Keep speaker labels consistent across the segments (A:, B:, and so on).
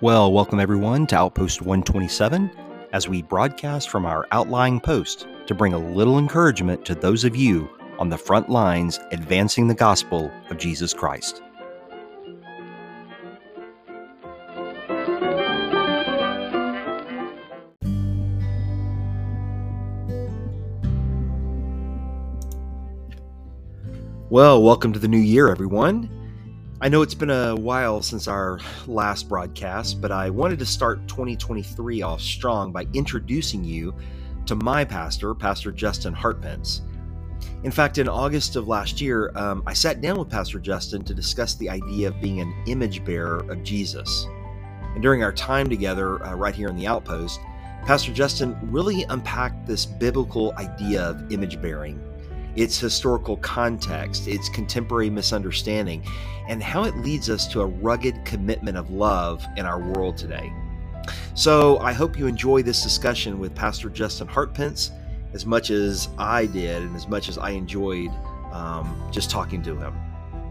A: Well, welcome everyone to Outpost 127 as we broadcast from our outlying post to bring a little encouragement to those of you on the front lines advancing the gospel of Jesus Christ. Well, welcome to the new year, everyone. I know it's been a while since our last broadcast, but I wanted to start 2023 off strong by introducing you to my pastor, Pastor Justin Hartpence. In fact, in August of last year, I sat down with Pastor Justin to discuss the idea of being an image bearer of Jesus. And during our time together right here in the Outpost, Pastor Justin really unpacked this biblical idea of image bearing, its historical context, its contemporary misunderstanding, and how it leads us to a rugged commitment of love in our world today. So I hope you enjoy this discussion with Pastor Justin Hartpence as much as I did and as much as I enjoyed just talking to him.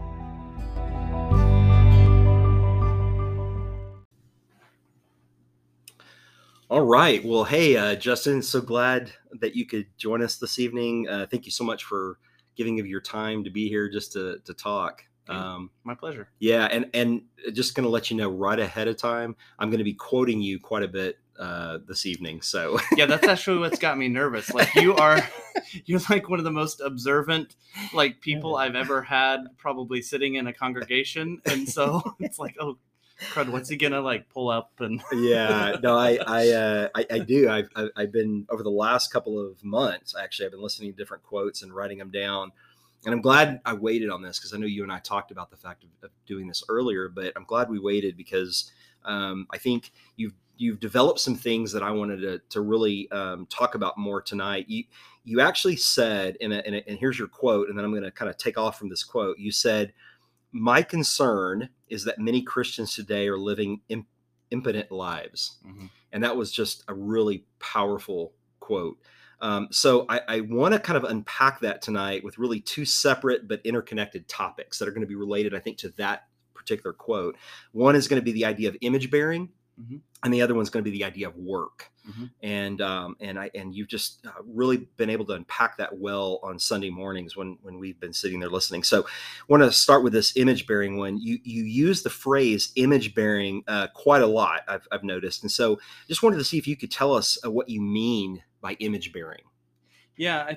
A: All right. Well, hey, Justin, so glad that you could join us this evening. Thank you so much for giving of your time to be here just to talk.
B: My pleasure.
A: Yeah, and just going to let you know right ahead of time, I'm going to be quoting you quite a bit this evening. So
B: Yeah, that's actually what's got me nervous. Like you're like one of the most observant people I've ever had, probably sitting in a congregation, and so it's like, oh, crud, what's he gonna pull up? And
A: yeah, no, I do. I've been over the last couple of months. Actually, I've been listening to different quotes and writing them down. And I'm glad I waited on this because I know you and I talked about the fact of doing this earlier, but I'm glad we waited because I think you've developed some things that I wanted to really talk about more tonight. You actually said, and here's your quote, and then I'm going to kind of take off from this quote. You said, "My concern is that many Christians today are living impotent lives." Mm-hmm. And that was just a really powerful quote. So I want to kind of unpack that tonight with really two separate but interconnected topics that are going to be related, I think, to that particular quote. One is going to be the idea of image bearing, mm-hmm. and the other one's going to be the idea of work. Mm-hmm. And you've just really been able to unpack that well on Sunday mornings when we've been sitting there listening. So I want to start with this image bearing one. You use the phrase image bearing quite a lot, I've noticed. And so just wanted to see if you could tell us what you mean by image bearing.
B: Yeah,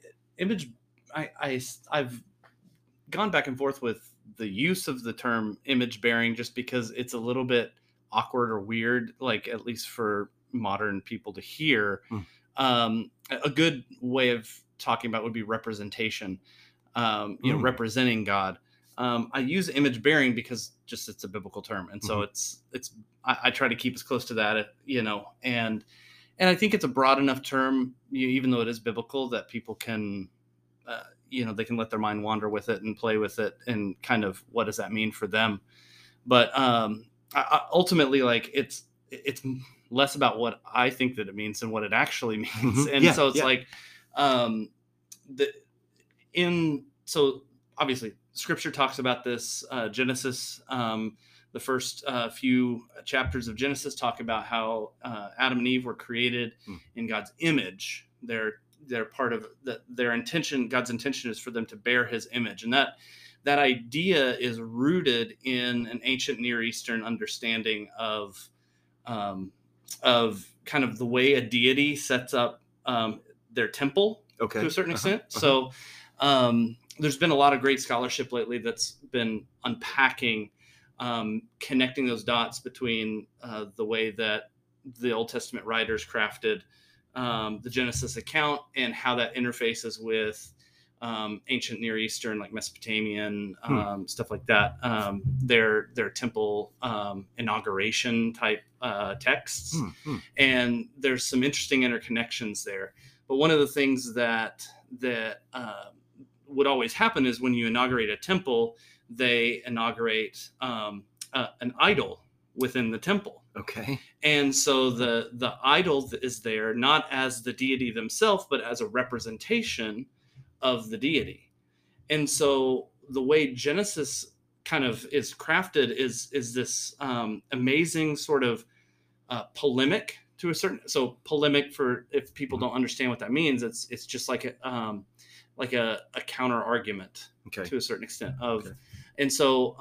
B: I've gone back and forth with the use of the term image bearing just because it's a little bit awkward or weird, at least for modern people to hear. A good way of talking about would be representation, representing God. I use image bearing because just it's a biblical term. And so I try to keep as close to that, and I think it's a broad enough term, even though it is biblical, that people can, they can let their mind wander with it and play with it and kind of what does that mean for them. But ultimately, it's less about what I think that it means than what it actually means. Mm-hmm. And so it's so obviously Scripture talks about this. Genesis, the first few chapters of Genesis talk about how Adam and Eve were created in God's image. They're part of their intention. God's intention is for them to bear His image, and that idea is rooted in an ancient Near Eastern understanding of kind of the way a deity sets up their temple to a certain extent. So there's been a lot of great scholarship lately that's been unpacking, connecting those dots between the way that the Old Testament writers crafted the Genesis account and how that interfaces with ancient Near Eastern, like Mesopotamian, stuff like that. Their temple inauguration type texts. And there's some interesting interconnections there. But one of the things that would always happen is when you inaugurate a temple, they inaugurate an idol within the temple.
A: Okay.
B: And so the idol is there not as the deity themselves, but as a representation of the deity. And so the way Genesis kind of is crafted is this amazing sort of polemic to a certain. So polemic, for if people don't understand what that means, it's just like a counter argument to a certain extent of, and so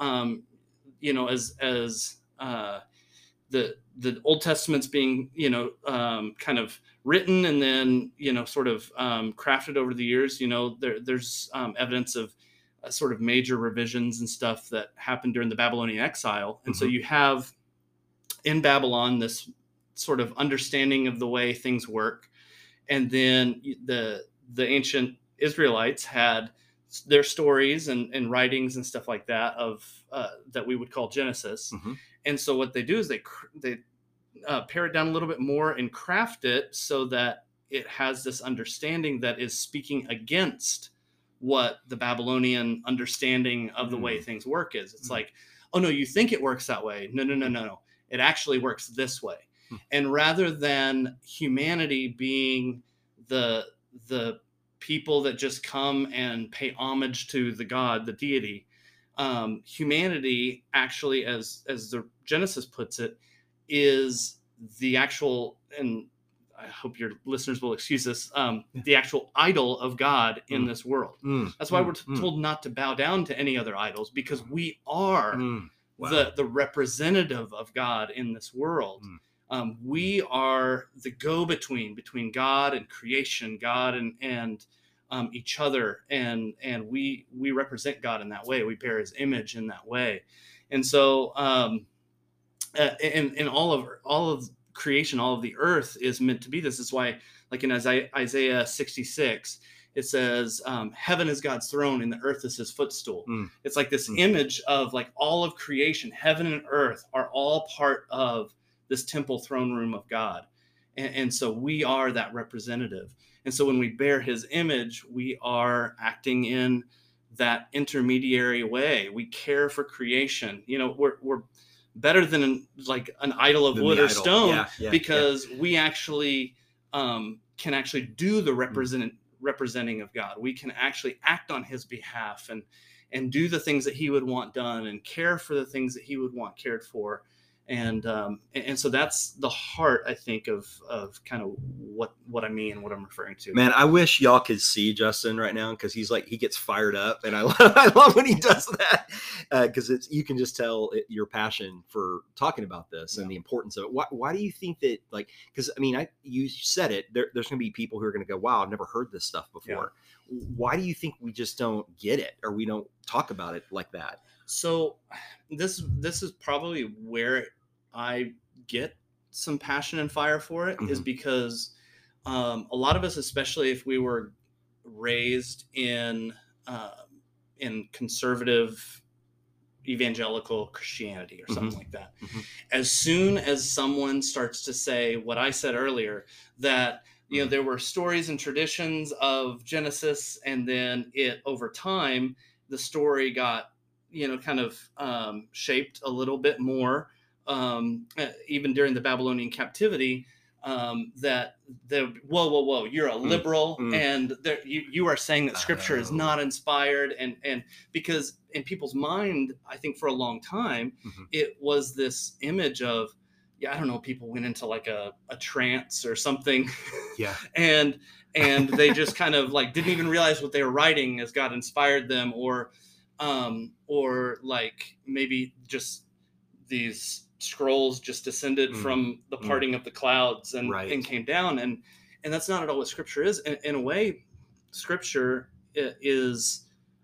B: as the Old Testament's being kind of written and then sort of crafted over the years. There's evidence of sort of major revisions and stuff that happened during the Babylonian exile, and so you have in Babylon this sort of understanding of the way things work, and then the ancient Israelites had their stories and writings and stuff like that of that we would call Genesis. And so what they do is they pare it down a little bit more and craft it so that it has this understanding that is speaking against what the Babylonian understanding of the way things work is. It's like, oh no, you think it works that way. No. It actually works this way. And rather than humanity being the people that just come and pay homage to the God, the deity, humanity actually, as the Genesis puts it, is the actual, and I hope your listeners will excuse this, the actual idol of God in this world. That's why we're told not to bow down to any other idols, because we are the representative of God in this world. We are the go-between between God and creation, God and each other, and we represent God in that way. We bear His image in that way, and so in all of creation, all of the earth is meant to be this. Is why, like in Isaiah 66, it says, "Heaven is God's throne, and the earth is His footstool." It's like this image of like all of creation, heaven and earth are all part of this temple throne room of God, and so we are that representative. And so when we bear His image, we are acting in that intermediary way. We care for creation. We're better than an idol of wood or stone, because we actually can actually do the representing of God. We can actually act on His behalf and do the things that He would want done and care for the things that He would want cared for. And so that's the heart, I think, of kind of what I mean, what I'm referring to.
A: Man, I wish y'all could see Justin right now, because he's like, he gets fired up, and I love when he does that, because you can just tell your passion for talking about this and the importance of it. Why do you think that, like, because I mean, you said it, there's going to be people who are going to go, wow, I've never heard this stuff before. Yeah. Why do you think we just don't get it, or we don't talk about it like that?
B: So this is probably where I get some passion and fire for it, is because a lot of us, especially if we were raised in conservative evangelical Christianity or something like that, as soon as someone starts to say what I said earlier, that there were stories and traditions of Genesis, and then over time the story got kind of shaped a little bit more, even during the Babylonian captivity, that whoa, you're a liberal, and you are saying that Scripture is not inspired, and because in people's mind, I think for a long time, it was this image of, I don't know, people went into like a trance or something, and they just kind of like didn't even realize what they were writing as God inspired them, or like maybe just these scrolls just descended from the parting of the clouds and came down, and that's not at all what Scripture is. In a way, Scripture is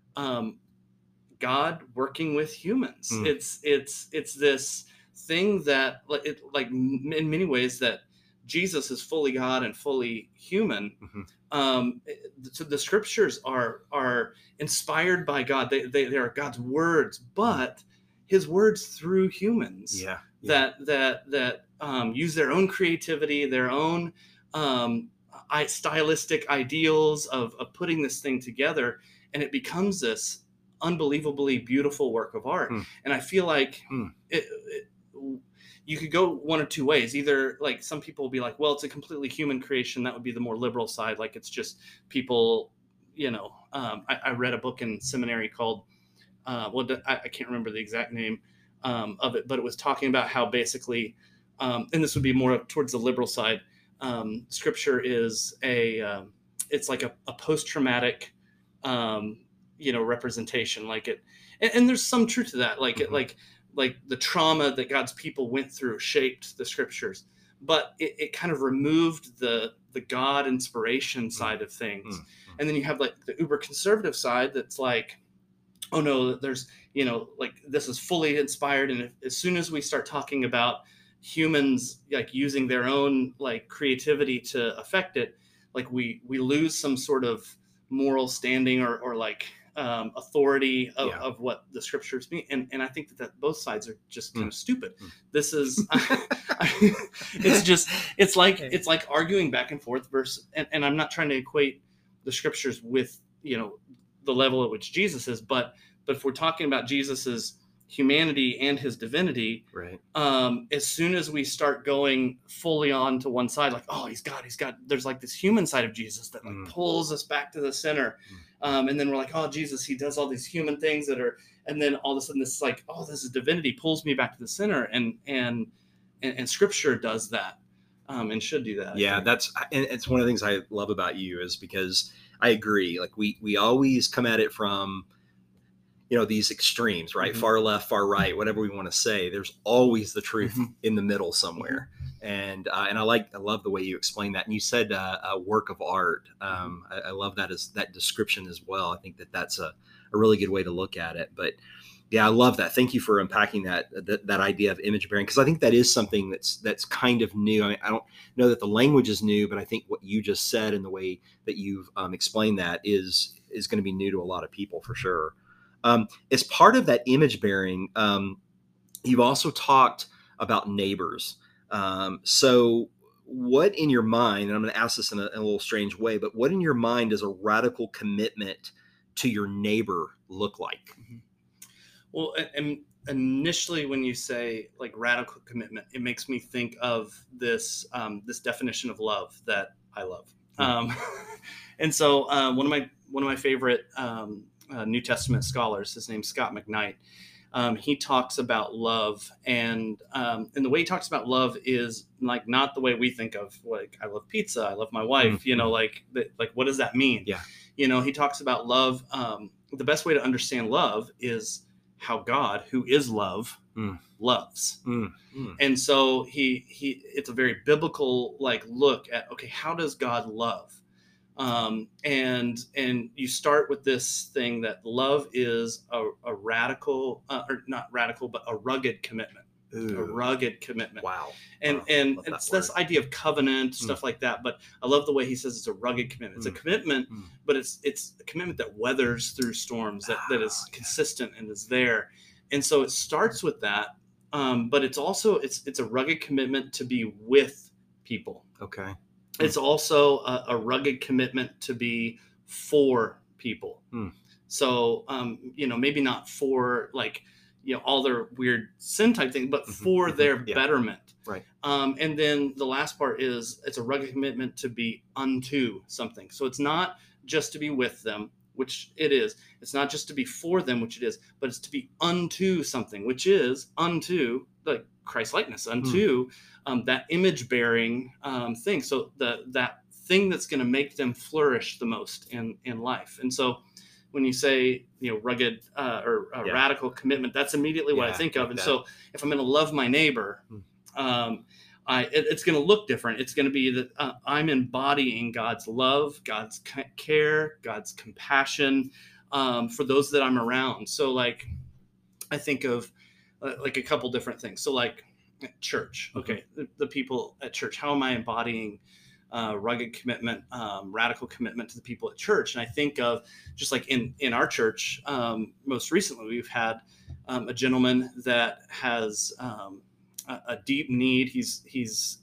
B: God working with humans. It's this thing that like in many ways that Jesus is fully God and fully human. So the Scriptures are inspired by God. They are God's words, but His words through humans that use their own creativity, their own stylistic ideals of putting this thing together, and it becomes this unbelievably beautiful work of art. And I feel like you could go one or two ways. Either like some people will be like, well, it's a completely human creation. That would be the more liberal side. Like it's just people, I read a book in seminary called I can't remember the exact name of it, but it was talking about how basically, and this would be more towards the liberal side, scripture is it's like a post-traumatic, representation, like it, and there's some truth to that, like
A: Mm-hmm.
B: like the trauma that God's people went through shaped the scriptures, but it kind of removed the God inspiration side of things.
A: Mm-hmm.
B: And then you have like the uber conservative side that's like, oh no, there's, like this is fully inspired. And as soon as we start talking about humans like using their own like creativity to affect it, like we lose some sort of moral standing or like authority of what the scriptures mean. And I think that both sides are just kind of stupid. This is, it's like arguing back and forth versus, and I'm not trying to equate the scriptures with, the level at which Jesus is, but if we're talking about Jesus's humanity and his divinity,
A: right?
B: As soon as we start going fully on to one side, like, oh, he's got, there's like this human side of Jesus that like pulls us back to the center, and then we're like, oh, Jesus, he does all these human things that are, and then all of a sudden this is like, oh, this is divinity, pulls me back to the center, and Scripture does that, and should do that.
A: Yeah, and it's one of the things I love about you is because I agree. Like we always come at it from, these extremes, right? Mm-hmm. Far left, far right, whatever we want to say. There's always the truth in the middle somewhere. And I love the way you explained that. And you said a work of art. I love that description as well. I think that's a really good way to look at it. But yeah, I love that. Thank you for unpacking that idea of image bearing, because I think that is something that's kind of new. I mean, I don't know that the language is new, but I think what you just said and the way that you've explained that is going to be new to a lot of people for sure. As part of that image bearing, you've also talked about neighbors. So what in your mind, and I'm going to ask this in a little strange way, but what in your mind does a radical commitment to your neighbor look like?
B: Well, and initially when you say like radical commitment, it makes me think of this this definition of love that I love. And so one of my favorite New Testament scholars, his name's Scott McKnight. He talks about love, and the way he talks about love is like not the way we think of, like I love pizza, I love my wife, like what does that mean?
A: Yeah.
B: He talks about love. The best way to understand love is how God, who is love, loves. And so he it's a very biblical like look at, okay, how does God love? And you start with this thing that love is a radical, or not radical, but a rugged commitment. Ooh. A rugged commitment.
A: Wow.
B: And it's this idea of covenant, stuff like that. But I love the way he says it's a rugged commitment. It's a commitment, but it's a commitment that weathers through storms, that is consistent and is there. And so it starts with that. But it's also, it's a rugged commitment to be with people.
A: Okay.
B: It's also a rugged commitment to be for people. So, maybe not for like, all their weird sin type thing, but for their betterment.
A: Right.
B: And then the last part is it's a rugged commitment to be unto something. So it's not just to be with them, which it is. It's not just to be for them, which it is, but it's to be unto something, which is unto like Christ likeness, unto that image bearing thing. So that thing that's going to make them flourish the most in life. And so when you say, rugged or radical commitment, that's immediately what I think of. And so if I'm going to love my neighbor, it's going to look different. It's going to be that I'm embodying God's love, God's care, God's compassion for those that I'm around. So like, I think of like a couple different things. So like church, okay, the people at church, how am I embodying rugged commitment, radical commitment to the people at church? And I think of just like in our church, most recently, we've had a gentleman that has a deep need. He's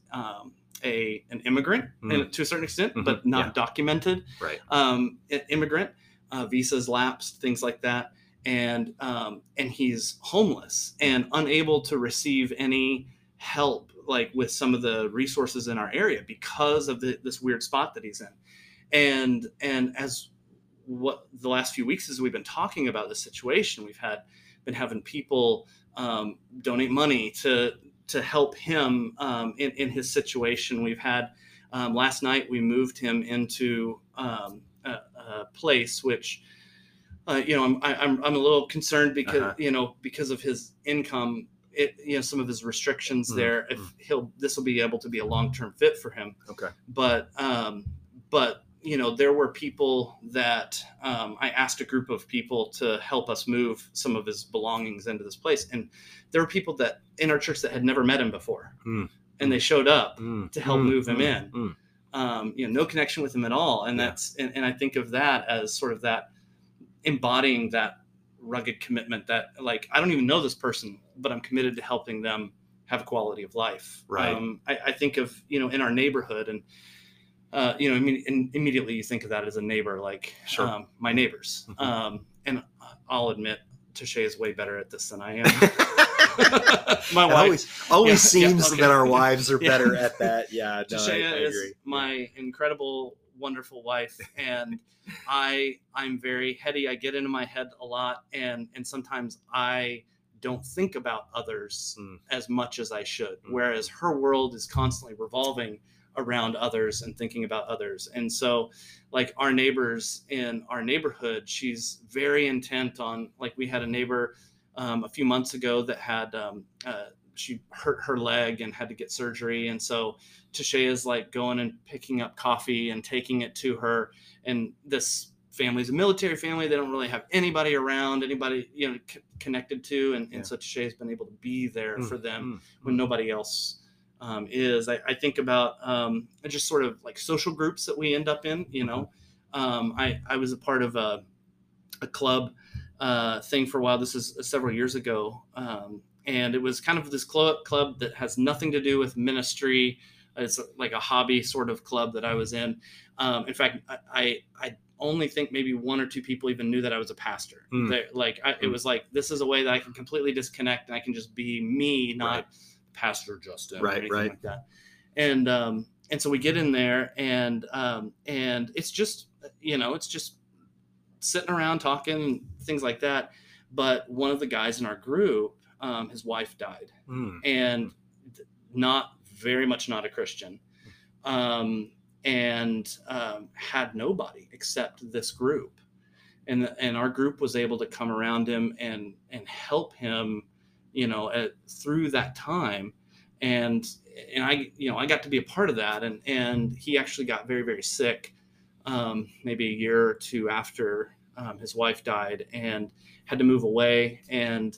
B: an immigrant to a certain extent, but not documented.
A: Right.
B: Immigrant, visas lapsed, things like that. And he's homeless and unable to receive any help, like with some of the resources in our area because of this weird spot that he's in. And as what the last few weeks as we've been talking about this situation, we've been having people donate money to help him in his situation. We've had last night we moved him into a place which I'm a little concerned because because of his income. Some of his restrictions there. If this will be able to be a long-term fit for him.
A: Okay.
B: But there were people that I asked a group of people to help us move some of his belongings into this place, and there were people that in our church that had never met him before, and they showed up to help move him in. No connection with him at all, and that's and I think of that as sort of that embodying that rugged commitment that, like, I don't even know this person, but I'm committed to helping them have a quality of life.
A: Right.
B: I think of, in our neighborhood, and, immediately you think of that as a neighbor, like my neighbors. And I'll admit, Tashay is way better at this than I am. My wife
A: always seems that our wives are better at that. Yeah.
B: Tashay is my incredible, wonderful wife, and I'm very heady. I get into my head a lot, and sometimes I don't think about others as much as I should, whereas her world is constantly revolving around others and thinking about others. And so, like, our neighbors in our neighborhood, she's very intent on, like, we had a neighbor a few months ago that had she hurt her leg and had to get surgery. And so Tashay is like going and picking up coffee and taking it to her. And this family's a military family. They don't really have anybody around, connected to. And so Tashay has been able to be there for them when nobody else is. I think about just sort of like social groups that we end up in, I was a part of a club thing for a while. This is several years ago. And it was kind of this club that has nothing to do with ministry. It's like a hobby sort of club that I was in. In fact, I only think maybe one or two people even knew that I was a pastor. It was like, this is a way that I can completely disconnect and I can just be me, not Pastor Justin or anything like that. And so we get in there and it's just, it's just sitting around talking, things like that. But one of the guys in our group, his wife died, and not a Christian, and had nobody except this group, and our group was able to come around him and help him, through that time, and I got to be a part of that, and he actually got very, very sick, maybe a year or two after his wife died, and had to move away, and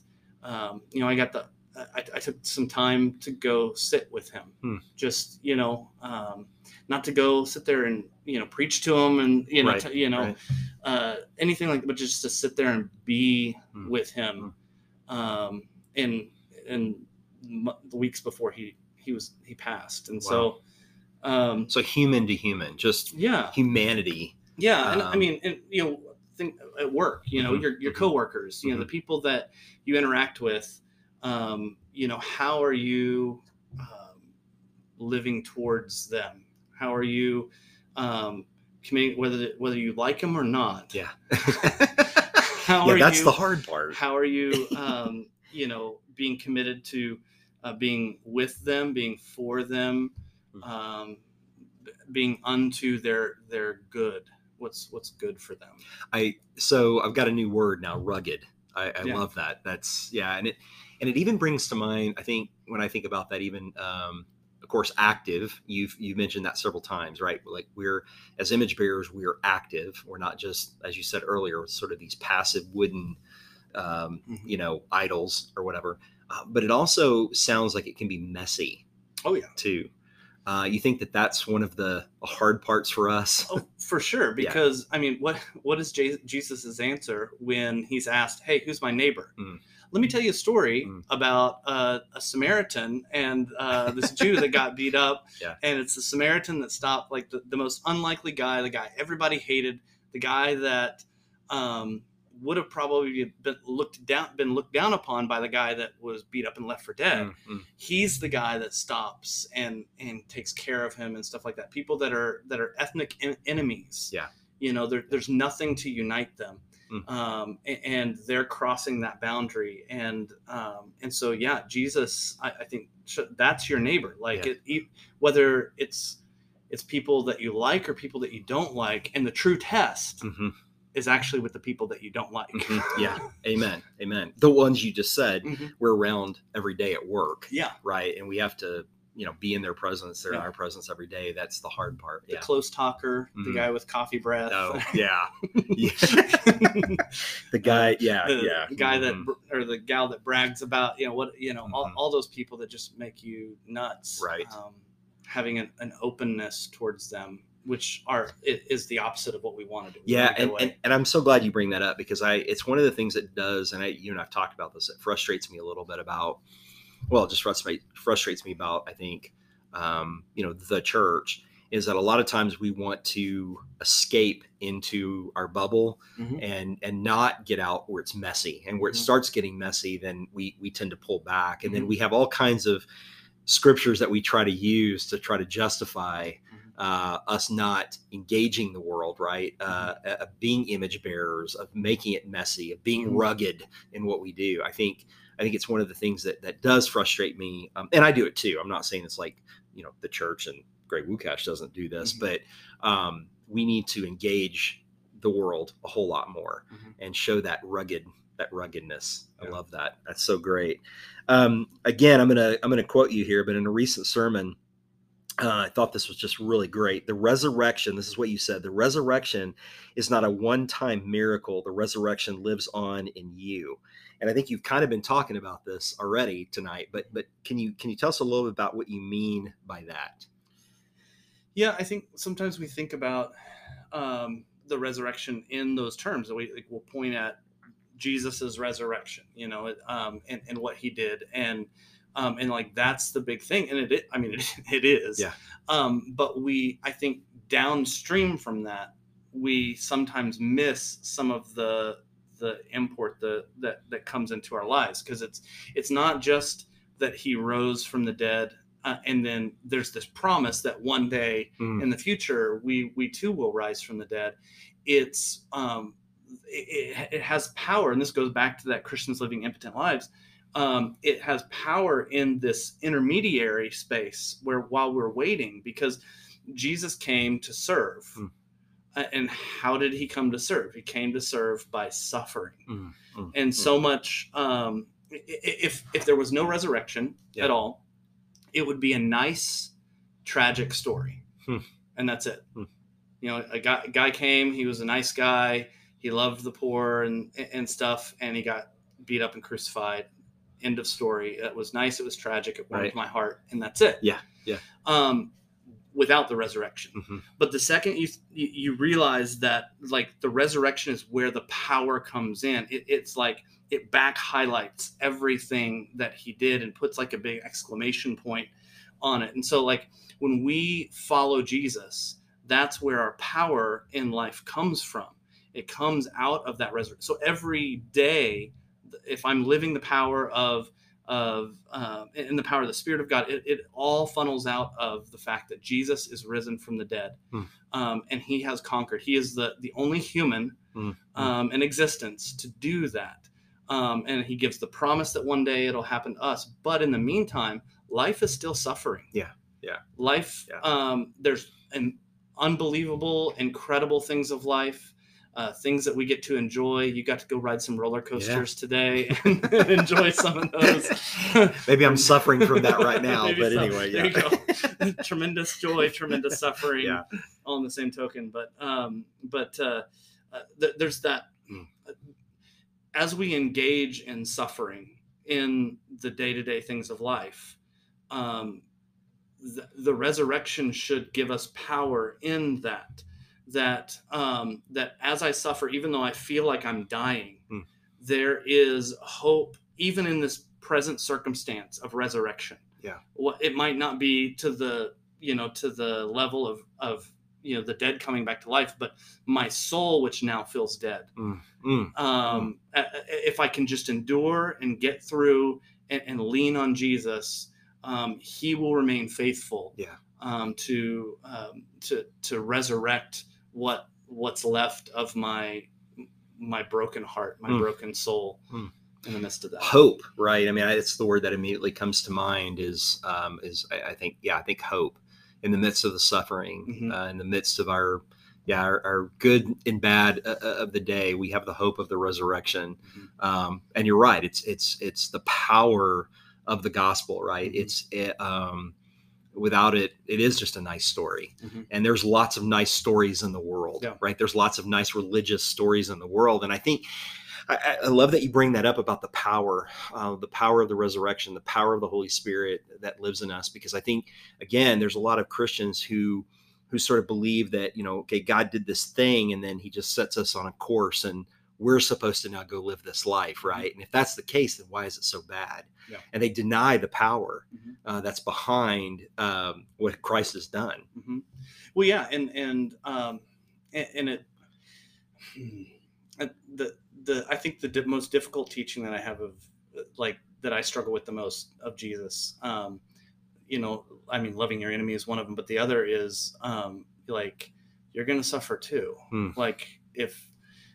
B: I took some time to go sit with him, just, not to go sit there and, preach to him and, anything like that, but just to sit there and be with him. In the weeks before he passed. And so
A: human to human, just humanity.
B: Yeah. And think at work, your coworkers, the people that you interact with, how are you living towards them? How are you committing, whether you like them or not?
A: Yeah.
B: That's
A: the hard part.
B: How are you, being committed to being with them, being for them, being unto their good? What's good for them?
A: So I've got a new word now, rugged. I love that. That's and it even brings to mind, I think, when I think about that, even of course, active. You've mentioned that several times, right? Like, we're, as image bearers, we're active. We're not just, as you said earlier, sort of these passive wooden idols or whatever. But it also sounds like it can be messy.
B: Oh yeah,
A: too. You think that that's one of the hard parts for us?
B: Oh, for sure. Because what is Jesus's answer when he's asked, "Hey, who's my neighbor?" Let me tell you a story about a Samaritan and this Jew that got beat up.
A: Yeah.
B: And it's the Samaritan that stopped, like, the most unlikely guy, the guy everybody hated, the guy that would have probably been looked down upon by the guy that was beat up and left for dead. He's the guy that stops and takes care of him and stuff like that. People that are ethnic enemies.
A: Yeah.
B: there's nothing to unite them. And they're crossing that boundary. And so, yeah, Jesus, I think that's your neighbor. Like whether it's people that you like or people that you don't like. And the true test is actually with the people that you don't like.
A: Yeah. Amen. The ones you just said we're around every day at work.
B: Yeah.
A: Right. And we have to, be in their presence. They're in our presence every day. That's the hard part.
B: The close talker, the guy with coffee breath.
A: Oh, yeah. The guy,
B: the guy that, or the gal that brags about, all those people that just make you nuts.
A: Right.
B: Having an openness towards them, which is the opposite of what we want to do.
A: Yeah. And I'm so glad you bring that up, because it's one of the things that does, and you and I've talked about this, it frustrates me a little bit about, well, it just frustrates me about, I think, the church, is that a lot of times we want to escape into our bubble and not get out where it's messy, and where it starts getting messy, then we tend to pull back. And then we have all kinds of scriptures that we try to use to try to justify us not engaging the world, right? Of being image bearers, of making it messy, of being rugged in what we do. I think it's one of the things that does frustrate me. And I do it too. I'm not saying it's like, the church and Greg Wukash doesn't do this, but we need to engage the world a whole lot more and show that ruggedness. I love that. That's so great. Again, I'm going to quote you here, but in a recent sermon, I thought this was just really great. The resurrection, this is what you said, the resurrection is not a one-time miracle. The resurrection lives on in you. And I think you've kind of been talking about this already tonight, but can you tell us a little bit about what you mean by that?
B: Yeah, I think sometimes we think about the resurrection in those terms. We'll point at Jesus's resurrection, and what he did, and like that's the big thing, and it is. Yeah. But I think downstream from that, we sometimes miss some of the import that comes into our lives, because it's not just that he rose from the dead, and then there's this promise that one day in the future we too will rise from the dead. It's it has power, and this goes back to that Christians living impotent lives. It has power in this intermediary space where while we're waiting, because Jesus came to serve. And how did he come to serve? He came to serve by suffering. And so much, if there was no resurrection at all, it would be a nice, tragic story. And that's it. A guy came, he was a nice guy. He loved the poor and stuff, and he got beat up and crucified. End of story. It was nice. It was tragic. It warmed my heart, and that's it.
A: Yeah.
B: Without the resurrection. But the second you realize that, like, the resurrection is where the power comes in, it's like it back highlights everything that he did and puts like a big exclamation point on it. And so, like, when we follow Jesus, that's where our power in life comes from. It comes out of that resurrection. So every day, if I'm living the power in the power of the Spirit of God, it all funnels out of the fact that Jesus is risen from the dead, and he has conquered. He is the only human in existence to do that, and he gives the promise that one day it'll happen to us. But in the meantime, life is still suffering. Life, there's unbelievable, incredible things of life. Things that we get to enjoy. You got to go ride some roller coasters today and enjoy some of those.
A: Maybe I'm suffering from that right now, but anyway,
B: there you go. Tremendous joy, tremendous suffering, all in the same token. But there's that. As we engage in suffering in the day-to-day things of life, the resurrection should give us power in that. That as I suffer, even though I feel like I'm dying, there is hope, even in this present circumstance of resurrection. Well, it might not be to the level of the dead coming back to life, but my soul, which now feels dead, if I can just endure and get through and lean on Jesus, he will remain faithful to resurrect what what's left of my broken heart, my broken soul in the midst of that.
A: Hope, right? I mean, it's the word that immediately comes to mind is I think hope in the midst of the suffering, in the midst of our good and bad of the day. We have the hope of the resurrection. And you're right. It's the power of the gospel, right? Without it, it is just a nice story. And there's lots of nice stories in the world, right? There's lots of nice religious stories in the world. And I think I love that you bring that up about the power of the resurrection, the power of the Holy Spirit that lives in us, because I think, again, there's a lot of Christians who sort of believe that, okay, God did this thing and then he just sets us on a course and we're supposed to now go live this life, right? And if that's the case, then why is it so bad? And they deny the power that's behind what Christ has done.
B: Well, yeah, and it I think the most difficult teaching that I have of that I struggle with the most of Jesus, I mean, loving your enemy is one of them, but the other is you're going to suffer too. Like if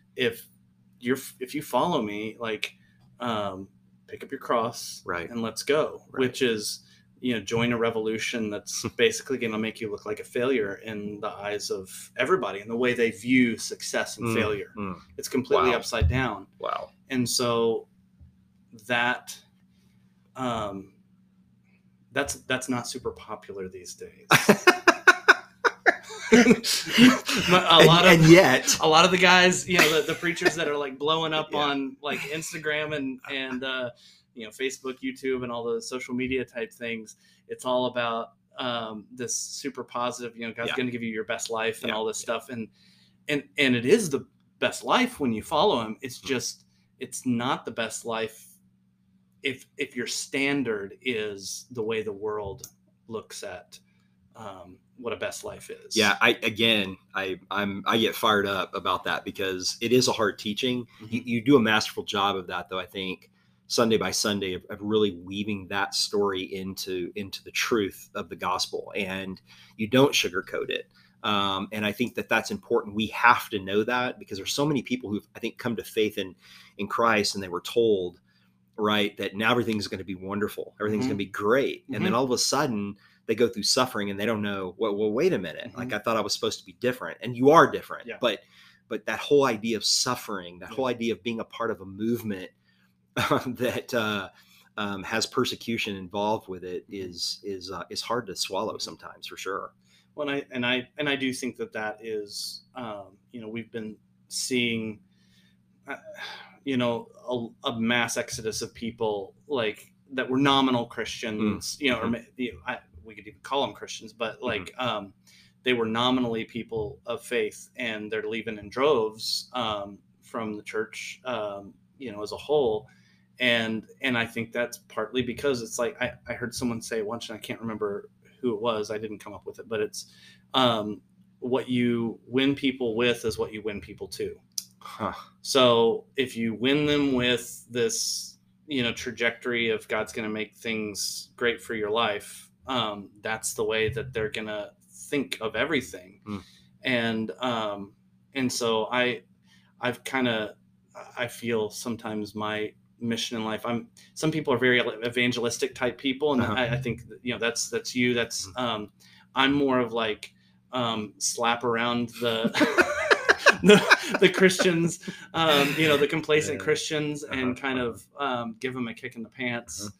B: you follow me, pick up your cross,
A: right,
B: and let's go, right. Which is, join a revolution that's basically going to make you look like a failure in the eyes of everybody and the way they view success and failure. It's completely upside down.
A: Wow.
B: And so that's not super popular these days. A lot of the guys, the preachers that are blowing up on Instagram and Facebook, YouTube, and all the social media type things. It's all about this super positive, God's going to give you your best life and all this stuff. And it is the best life when you follow him. It's just, it's not the best life if your standard is the way the world looks at what a best life is.
A: Yeah, I get fired up about that because it is a hard teaching. You do a masterful job of that, though. I think Sunday by Sunday of really weaving that story into the truth of the gospel, and you don't sugarcoat it. And I think that's important. We have to know that because there's so many people who've, I think, come to faith in Christ, and they were told, right, that now everything's going to be wonderful, everything's going to be great, and then all of a sudden they go through suffering and they don't know, well, wait a minute. I thought I was supposed to be different, and you are different. Yeah. But that whole idea of suffering, that whole idea of being a part of a movement that has persecution involved with it is hard to swallow sometimes, for sure.
B: Well, and I do think that is, we've been seeing, a mass exodus of people that were nominal Christians, or we could even call them Christians, but they were nominally people of faith, and they're leaving in droves from the church, as a whole. And I think that's partly because it's I heard someone say once, and I can't remember who it was, I didn't come up with it, but it's what you win people with is what you win people to. Huh. So if you win them with this, trajectory of God's going to make things great for your life, that's the way that they're going to think of everything. And so I feel sometimes my mission in life, some people are very evangelistic type people, and I think that's you. That's I'm more of slap around the Christians, the complacent Christians, and kind of give them a kick in the pants.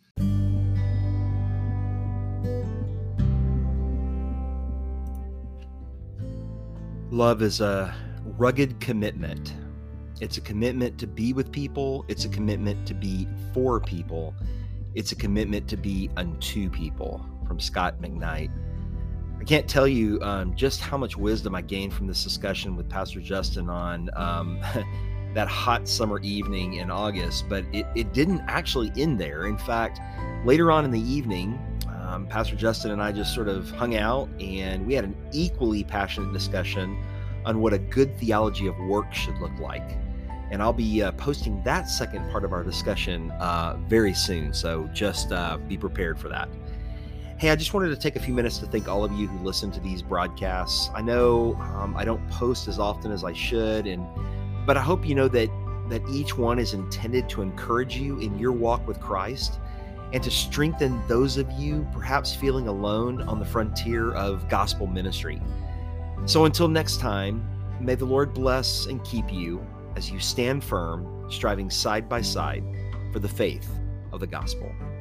A: Love is a rugged commitment. It's a commitment to be with people. It's a commitment to be for people. It's a commitment to be unto people. From Scott McKnight. I can't tell you just how much wisdom I gained from this discussion with Pastor Justin on that hot summer evening in August, but it didn't actually end there. In fact, later on in the evening, Pastor Justin and I just sort of hung out, and we had an equally passionate discussion on what a good theology of work should look like. And I'll be posting that second part of our discussion very soon, so just be prepared for that. Hey, I just wanted to take a few minutes to thank all of you who listen to these broadcasts. I know I don't post as often as I should, but I hope you know that each one is intended to encourage you in your walk with Christ and to strengthen those of you perhaps feeling alone on the frontier of gospel ministry. So until next time, may the Lord bless and keep you as you stand firm, striving side by side for the faith of the gospel.